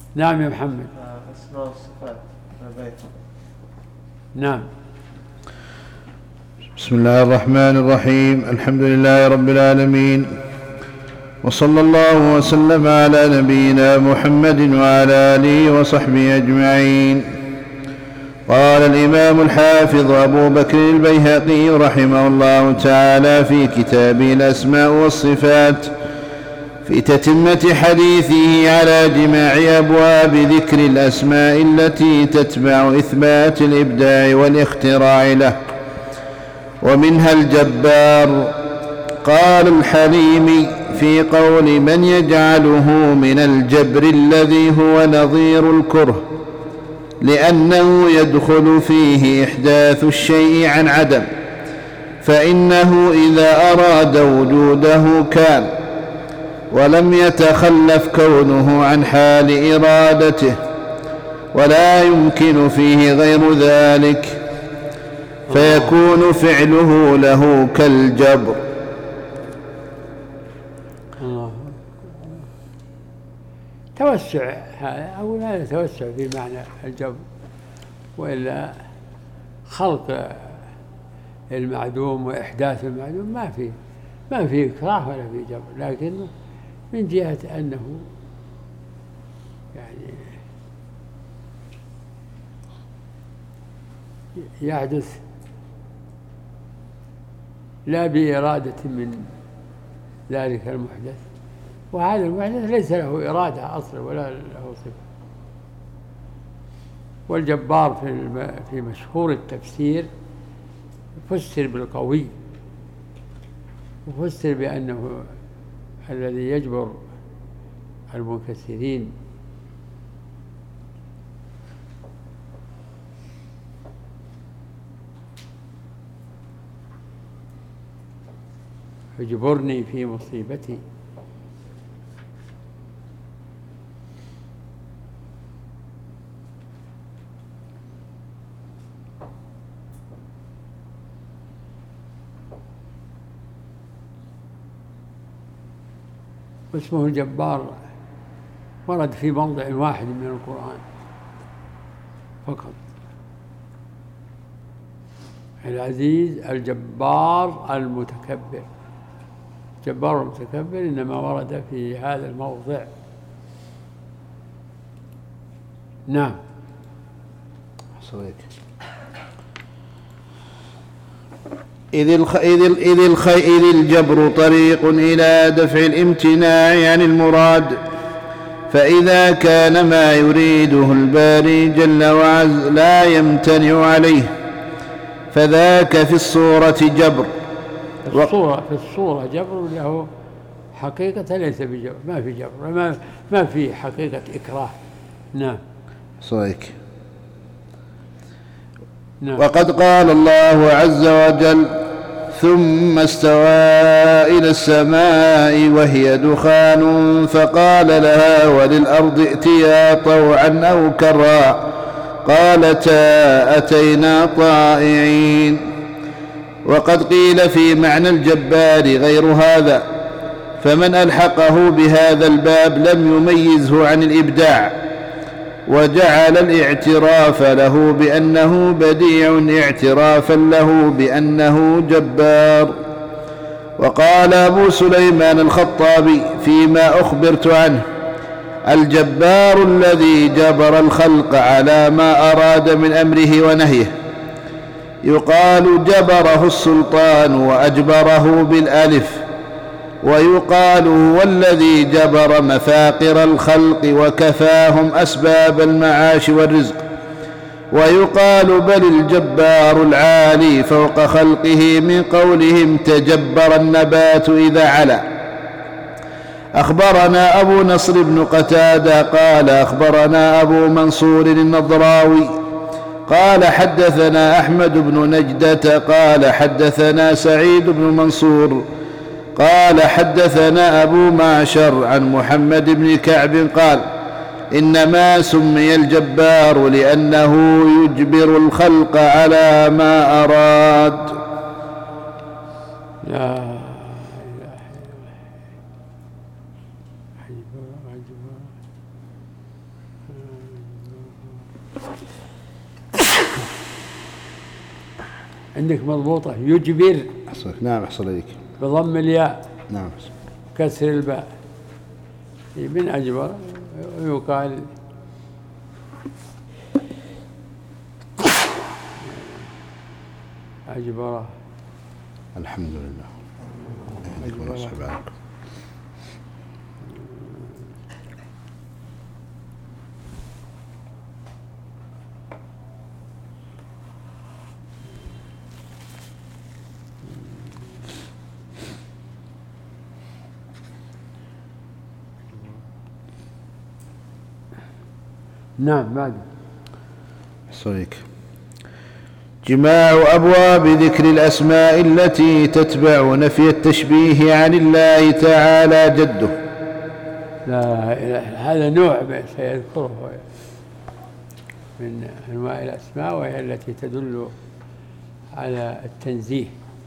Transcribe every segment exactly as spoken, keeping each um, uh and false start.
نعم يا محمد. أسماء الصفات البيت. نعم. بسم الله الرحمن الرحيم. الحمد لله رب العالمين، وصلى الله وسلم على نبينا محمد وعلى آله وصحبه أجمعين. قال الإمام الحافظ أبو بكر البيهقي رحمه الله تعالى في كتابه الأسماء والصفات في تتمة حديثه على جماع أبواب ذكر الأسماء التي تتبع إثبات الإبداع والاختراع له، ومنها الجبار. قال الحليمي في قول من يجعله من الجبر الذي هو نظير الكره، لأنه يدخل فيه إحداث الشيء عن عدم، فإنه إذا أراد وجوده كان، ولم يتخلف كونه عن حال إرادته، ولا يمكن فيه غير ذلك، فيكون فعله له كالجبر. الله. توسع هذا أو لا يتوسع في معنى الجبر، وإلا خلق المعدوم وإحداث المعدوم ما فيه ما فيه إكراه ولا فيه جبر، لكنه من جهة أنه يعني يحدث لا بإرادة من ذلك المحدث، وهذا المحدث ليس له إرادة أصلا ولا له صفة. والجبار في في مشهور التفسير فسر بالقوي، وفسر بأنه الذي يجبر المنكسرين. اجبرني في مصيبتي. واسمه الجبار ورد في موضع واحد من القرآن فقط. العزيز الجبار المتكبر. الجبار المتكبر إنما ورد في هذا الموضع. نعم. صحيح. إذ, الخ... إذ, ال... إذ, الخ... إذ الجبر طريق إلى دفع الامتناع عن المراد، فإذا كان ما يريده الباري جل وعز لا يمتنع عليه فذاك في الصورة جبر. في الصورة, في الصورة جبر له حقيقة ليس بجبر، ما في جبر، ما, ما في حقيقة إكراه. نعم. صحيح. نعم. وقد قال الله عز وجل ثم استوى إلى السماء وهي دخان فقال لها وللأرض ائتيا طوعا أو كرها قالتا أتينا طائعين. وقد قيل في معنى الجبار غير هذا، فمن ألحقه بهذا الباب لم يميزه عن الإبداع، وجعل الاعتراف له بأنه بديع اعترافا له بأنه جبار. وقال أبو سليمان الخطابي فيما أخبرت عنه: الجبار الذي جبر الخلق على ما أراد من أمره ونهيه. يقال جبره السلطان وأجبره بالألف، ويقال هو الذي جبر مفاقر الخلق وكفاهم أسباب المعاش والرزق. ويقال بل الجبار العالي فوق خلقه من قولهم تجبر النبات إذا علا. أخبرنا أبو نصر بن قتادة قال أخبرنا أبو منصور النضراوي قال حدثنا أحمد بن نجدة قال حدثنا سعيد بن منصور قال حدثنا أبو معشر عن محمد بن كعب قال إنما سمي الجبار لأنه يجبر الخلق على ما أراد. لا عندك مضبوطة يجبر. نعم أحصل عليك. بضم الياء. نعم. كسر الباء. من أجبر يقال أجبره. الحمد لله. أجبره. نعم بعد. صحيح. جماع أبواب ذكر الأسماء التي تتبع نفي التشبيه عن الله تعالى جده. لا إله، هذا نوع سيذكره من أنواع الأسماء، وهي التي تدل على التنزيه.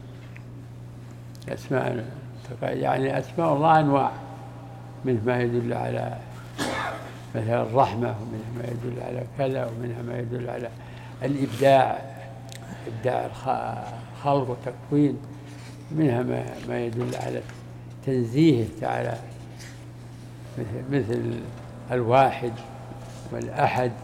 الأسماء يعني أسماء الله أنواع، منه ما يدل على مثلا الرحمة، ومنها ما يدل على كذا، ومنها ما يدل على الإبداع، إبداع الخلق والتكوين، منها ما, ما يدل على تنزيهه تعالى، مثل, مثل الواحد والأحد.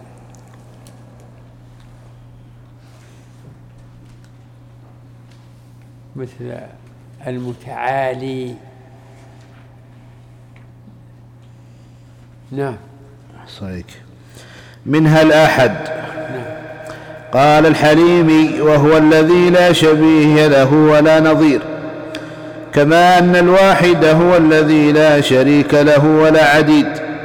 مثل المتعالي. نعم. صحيح. منها الأحد. نعم. قال الحليمي: وهو الذي لا شبيه له ولا نظير، كما أن الواحد هو الذي لا شريك له ولا عديد.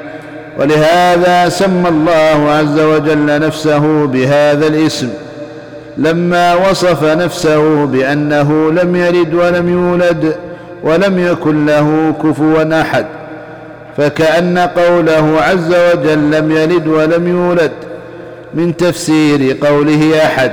ولهذا سمى الله عز وجل نفسه بهذا الاسم لما وصف نفسه بأنه لم يلد ولم يولد ولم يكن له كفوا أحد، فكأن قوله عز وجل لم يلد ولم يولد من تفسير قوله أحد،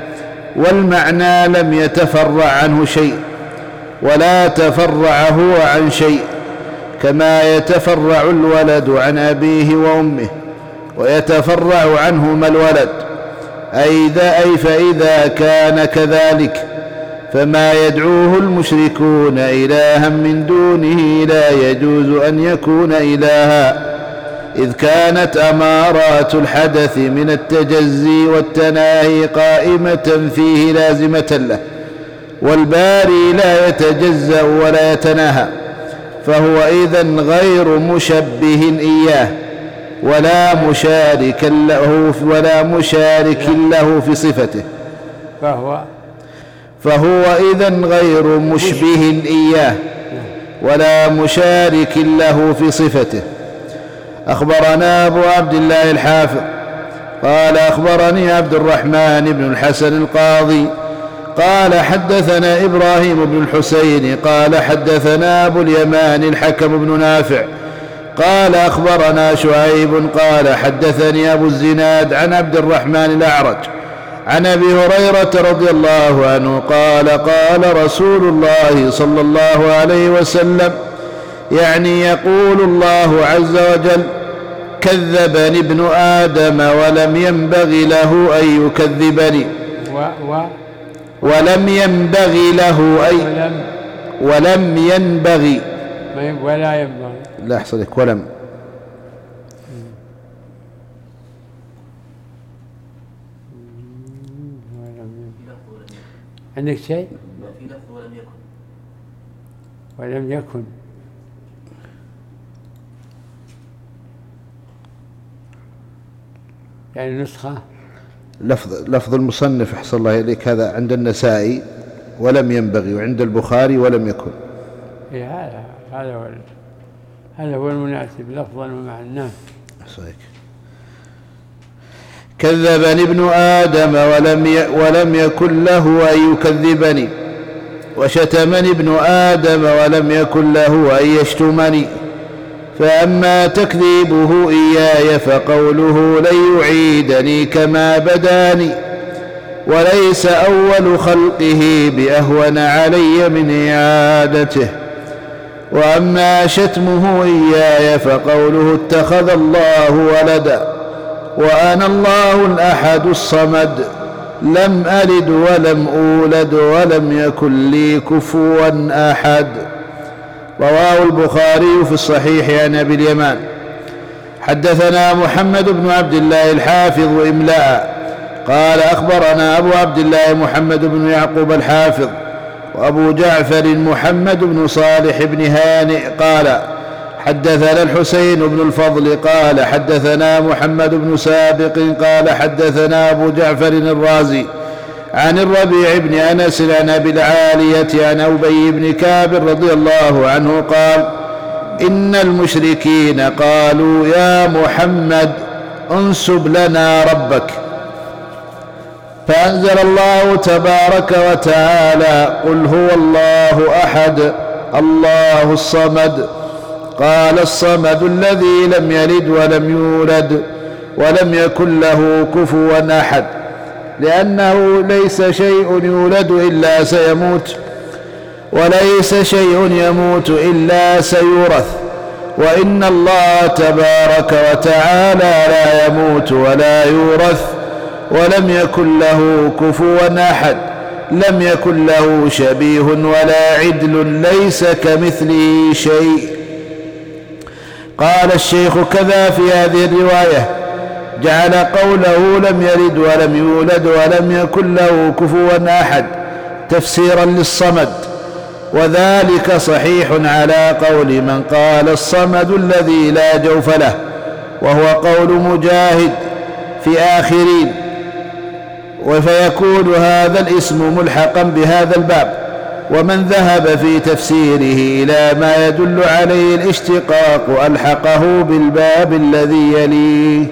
والمعنى لم يتفرع عنه شيء ولا تفرع هو عن شيء، كما يتفرع الولد عن أبيه وأمه ويتفرع عنهما الولد، أي فإذا كان كذلك فما يدعوه المشركون إلها من دونه لا يجوز أن يكون إلها، إذ كانت أمارات الحدث من التجزي والتناهي قائمة فيه لازمة له، والباري لا يتجزأ ولا يتناهى، فهو إذن غير مشبه إياه ولا مشارك له ولا مشارك له في صفته، فهو فهو إذن غير مشبه إياه ولا مشارك له في صفته. أخبرنا أبو عبد الله الحافظ قال أخبرني عبد الرحمن بن الحسن القاضي قال حدثنا إبراهيم بن الحسين قال حدثنا أبو اليمان الحكم بن نافع قال أخبرنا شعيب قال حدثني أبو الزناد عن عبد الرحمن الأعرج عن أبي هريرة رضي الله عنه قال قال رسول الله صلى الله عليه وسلم، يعني يقول الله عز وجل: كذبني ابن آدم ولم ينبغي له أن يكذبني و و ولم ينبغي له أي ولم, ولم ينبغي ولا ينبغي لا أحصلك ولم عندك شيء؟ في لفظ ولم يكن. ولم يكن يعني نسخة لفظ لفظ المصنف أحسن الله إليك هذا عند النسائي ولم ينبغي، وعند البخاري ولم يكن. إيه هذا هذا هو هذا هو المناسب لفظا ومعنى. صحيح. كذبني ابن آدم ولم ي... ولم يكن له أن يكذبني، وشتمني ابن آدم ولم يكن له أن يشتمني، فأما تكذيبه إياي فقوله لن يعيدني كما بداني، وليس أول خلقه بأهون علي من إعادته. وأما شتمه إياي فقوله اتخذ الله ولدا، وأنا الله الأحد الصمد لم ألد ولم أولد ولم يكن لي كفوا أحد. رواه البخاري في الصحيح عن أبي اليمان. حدثنا محمد بن عبد الله الحافظ إملاء قال أخبرنا أبو عبد الله محمد بن يعقوب الحافظ وأبو جعفر محمد بن صالح بن هانئ قال حدثنا الحسين بن الفضل قال حدثنا محمد بن سابق قال حدثنا أبو جعفر الرازي عن الربيع بن أنس عن أبي العالية عن أبي بن كعب رضي الله عنه قال إن المشركين قالوا يا محمد انسب لنا ربك، فأنزل الله تبارك وتعالى قل هو الله أحد الله الصمد. قال الصمد الذي لم يلد ولم يولد ولم يكن له كفوا أحد، لأنه ليس شيء يولد إلا سيموت وليس شيء يموت إلا سيورث، وإن الله تبارك وتعالى لا يموت ولا يورث ولم يكن له كفوا أحد، لم يكن له شبيه ولا عدل ليس كمثله شيء. قال الشيخ كذا في هذه الرواية جعل قوله لم يلد ولم يولد ولم يكن له كفوا أحد تفسيرا للصمد، وذلك صحيح على قول من قال الصمد الذي لا جوف له، وهو قول مجاهد في آخرين، وفيكون هذا الاسم ملحقا بهذا الباب. ومن ذهب في تفسيره إلى ما يدل عليه الاشتقاق ألحقه بالباب الذي يليه.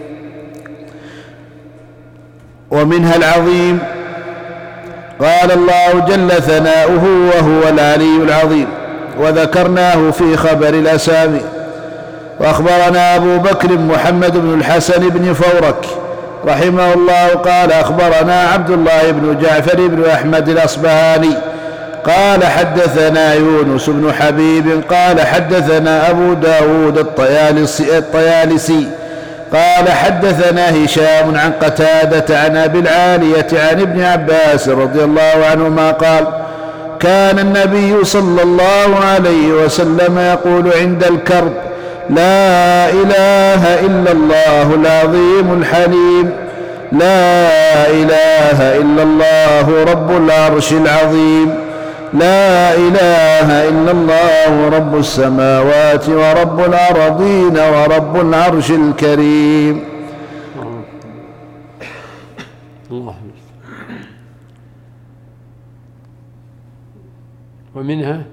ومنها العظيم قال الله جل ثناؤه وهو العلي العظيم، وذكرناه في خبر الأسامي. وأخبرنا أبو بكر محمد بن الحسن بن فورك رحمه الله قال أخبرنا عبد الله بن جعفر بن أحمد الأصبهاني قال حدثنا يونس بن حبيب قال حدثنا أبو داود الطيالسي, الطيالسي قال حدثنا هشام عن قتادة عن أبي العالية عن ابن عباس رضي الله عنهما قال كان النبي صلى الله عليه وسلم يقول عند الكرب لا إله إلا الله العظيم الحليم، لا إله إلا الله رب العرش العظيم، لا إله إلا الله رب السماوات ورب الأرضين ورب العرش الكريم. الله. ومنها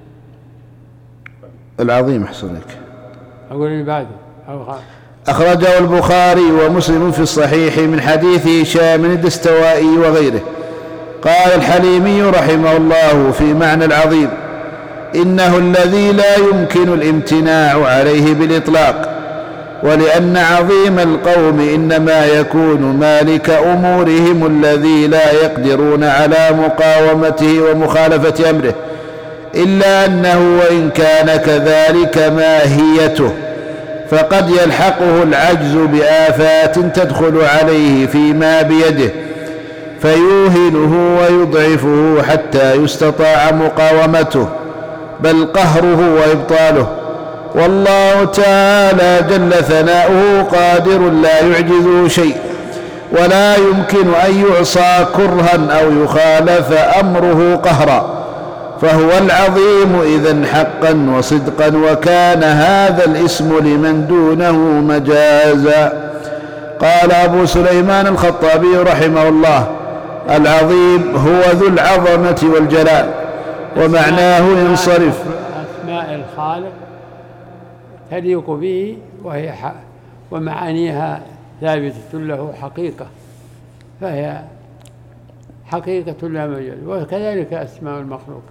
العظيم أحسنك أقول اللي بعده أخرجه البخاري ومسلم في الصحيح من حديث هشام الدستوائي وغيره. قال الحليمي رحمه الله في معنى العظيم إنه الذي لا يمكن الامتناع عليه بالإطلاق، ولأن عظيم القوم إنما يكون مالك أمورهم الذي لا يقدرون على مقاومته ومخالفة أمره، إلا أنه وإن كان كذلك ماهيته فقد يلحقه العجز بآفات تدخل عليه فيما بيده فيوهنه ويضعفه حتى يستطاع مقاومته بل قهره وإبطاله. والله تعالى جل ثناؤه قادر لا يعجزه شيء، ولا يمكن أن يعصى كرها أو يخالف أمره قهرا، فهو العظيم إذن حقا وصدقا، وكان هذا الاسم لمن دونه مجازا. قال أبو سليمان الخطابي رحمه الله العظيم هو ذو العظمة والجلال، ومعناه ينصرف أسماء الخالق تليق به وهي حق ومعانيها ثابتة له حقيقة، فهي حقيقة لا مجاز. وكذلك أسماء المخلوق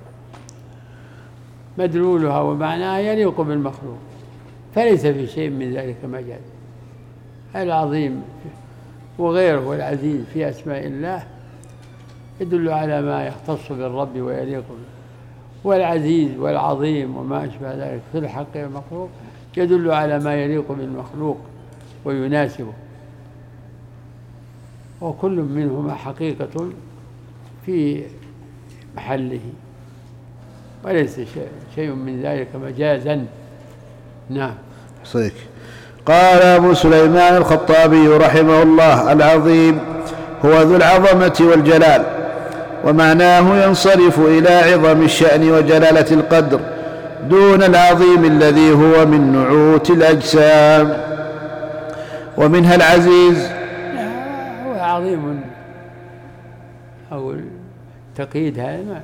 مدلولها ومعناها يليق بالمخلوق، فليس في شيء من ذلك مجاز. العظيم وغيره والعزيز في أسماء الله يدل على ما يختص بالرب ويليق به، والعزيز والعظيم وما أشبه ذلك في الحق المخلوق يدل على ما يليق بالمخلوق ويناسبه. وكل منهما حقيقة في محله، وليس شيء من ذلك مجازا. نعم. صيك. قال أبو سليمان الخطابي رحمه الله: العظيم هو ذو العظمة والجلال، ومعناه ينصرف إلى عظم الشأن وجلالة القدر دون العظيم الذي هو من نعوت الأجسام. ومنها العزيز، هو عظيم أو تقييد هذا،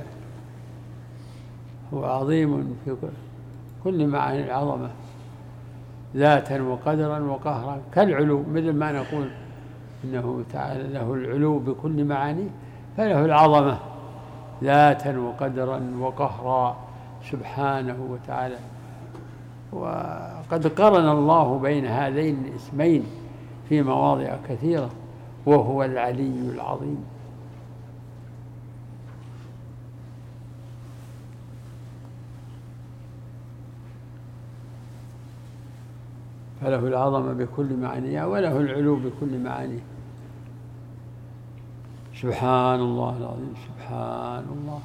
هو عظيم في كل معاني العظمة ذاتا وقدرا وقهرا كالعلو، مثل ما نقول إنه تعالى له العلو بكل معانيه، فله العظمة ذاتا وقدرا وقهرا سبحانه وتعالى. وقد قرن الله بين هذين الاسمين في مواضع كثيرة، وهو العلي العظيم. فله العظمة بكل معانيها وله العلو بكل معانيه. سبحان الله العظيم، سبحان الله.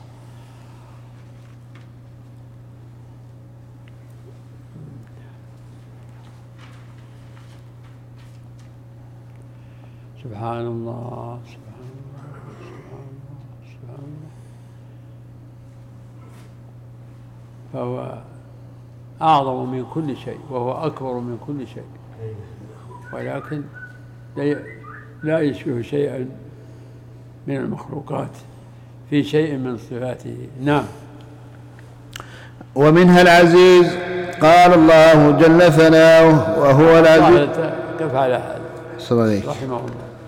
سبحان الله، سبحان الله، سبحان الله، سبحان الله. فهو أعظم من كل شيء، وهو أكبر من كل شيء، ولكن لا يشبه شيئا من المخلوقات في شيء من صفاته. نعم. ومنها العزيز، قال الله جل ثناؤه: وهو العزيز. كيف على هذا رحمه الله.